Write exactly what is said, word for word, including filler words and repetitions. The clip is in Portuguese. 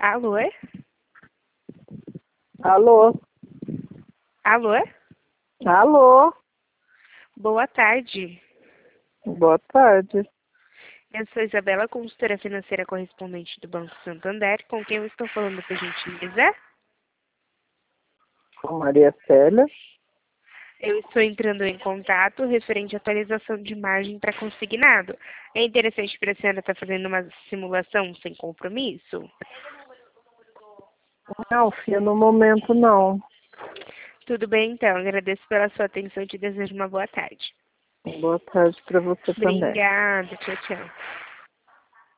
Alô? Alô? Alô? Alô? Boa tarde. Boa tarde. Eu sou Isabela, consultora financeira correspondente do Banco Santander, com quem eu estou falando, por gentileza? Com Maria Célia. Eu estou entrando em contato referente à atualização de margem para consignado. É interessante para a senhora estar fazendo uma simulação sem compromisso? Não, filha, no momento não. Tudo bem, então. Agradeço pela sua atenção e te desejo uma boa tarde. Boa tarde para você também. Obrigada. Tchau, tchau.